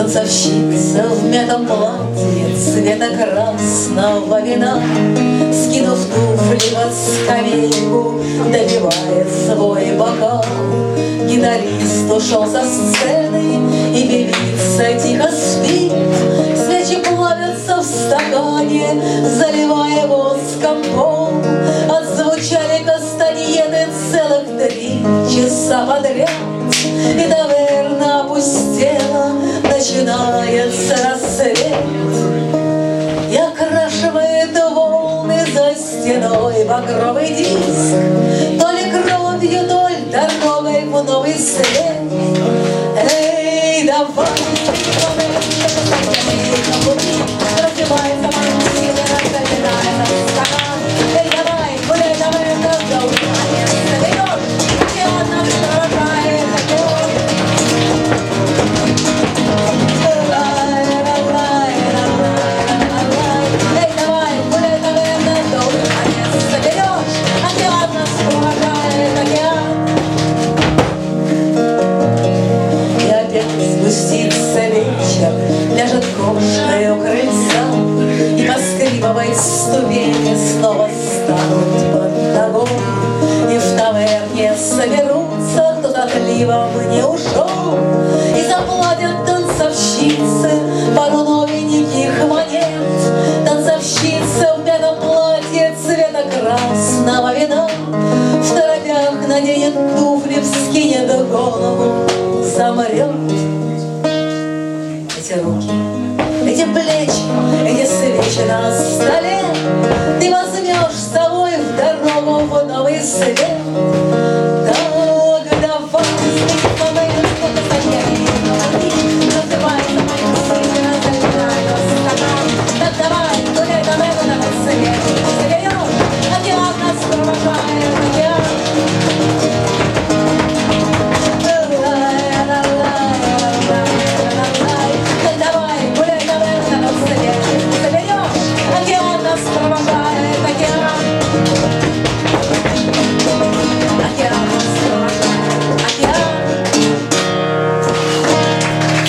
Танцовщица в мятом платье цвета красного вина, скинув туфли под скамейку, допивает свой бокал. Гитарист ушел со сцены, и певица тихо спит. Свечи плавятся в стакане, заливая воском пол. Отзвучали кастаньеты целых 3 часа подряд, и таверна опустела, начинается рассвет. И окрашивает волны за стеной багровый диск, то ли кровью, то ли дорогой в новый свет. Эй, давай, разбивается мантила, разогнается стакан. Эй, давай, гуляй, давай, разговаривай, вперед, и она провожает огонь. Эй, давай, гуляй, давай, разговаривай, соберешь, океан нас провожает океан. И опять спустится вечер, ляжет кошкой у крыльца, и поскрипывать ступени снова станут под ногой. И в таверне соберутся, кто отливом не ушел, и заплатят танцовщицы пару новеньких монет. Танцовщица в мятом платье цвета красного вина, в торопях наденет туфли, вскинет голову, замрет. Эти руки, эти плечи, эти свечи на столе ты возьмешь с собой в дорогу в новый свет.